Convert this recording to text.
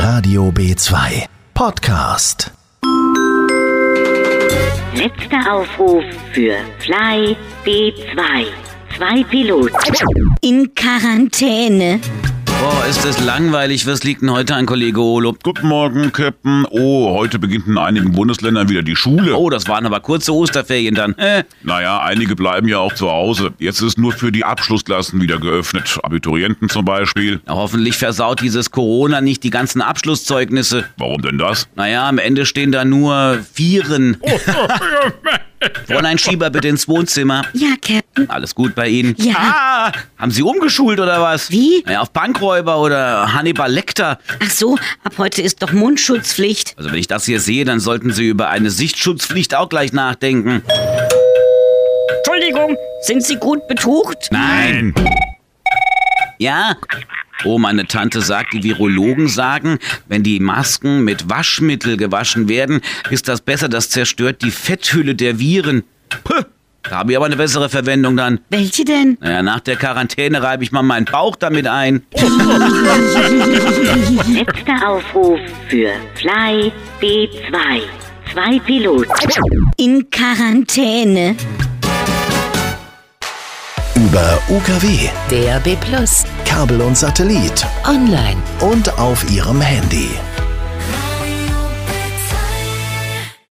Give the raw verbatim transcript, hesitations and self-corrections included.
Radio B zwei Podcast. Letzter Aufruf für Fly B zwei. Zwei Piloten in Quarantäne. Boah, ist das langweilig. Was liegt denn heute an, Kollege Olo? Guten Morgen, Captain. Oh, heute beginnt in einigen Bundesländern wieder die Schule. Oh, das waren aber kurze Osterferien dann. Äh. Naja, einige bleiben ja auch zu Hause. Jetzt ist nur für die Abschlussklassen wieder geöffnet. Abiturienten zum Beispiel. Na, hoffentlich versaut dieses Corona nicht die ganzen Abschlusszeugnisse. Warum denn das? Naja, am Ende stehen da nur Vieren. Fräulein Schieber, bitte ins Wohnzimmer. Ja, Captain. Alles gut bei Ihnen? Ja. Ah, haben Sie umgeschult oder was? Wie? Naja, auf Bankräuber oder Hannibal Lecter. Ach so, ab heute ist doch Mundschutzpflicht. Also wenn ich das hier sehe, dann sollten Sie über eine Sichtschutzpflicht auch gleich nachdenken. Entschuldigung, sind Sie gut betucht? Nein. Ja? Oh, meine Tante sagt, die Virologen sagen, wenn die Masken mit Waschmittel gewaschen werden, ist das besser, das zerstört die Fetthülle der Viren. Puh, da habe ich aber eine bessere Verwendung dann. Welche denn? Naja, nach der Quarantäne reibe ich mal meinen Bauch damit ein. Letzter Aufruf für Fly B zwei. Zwei Piloten in Quarantäne. Über U K W, D A B Plus, Kabel und Satellit online und auf Ihrem Handy.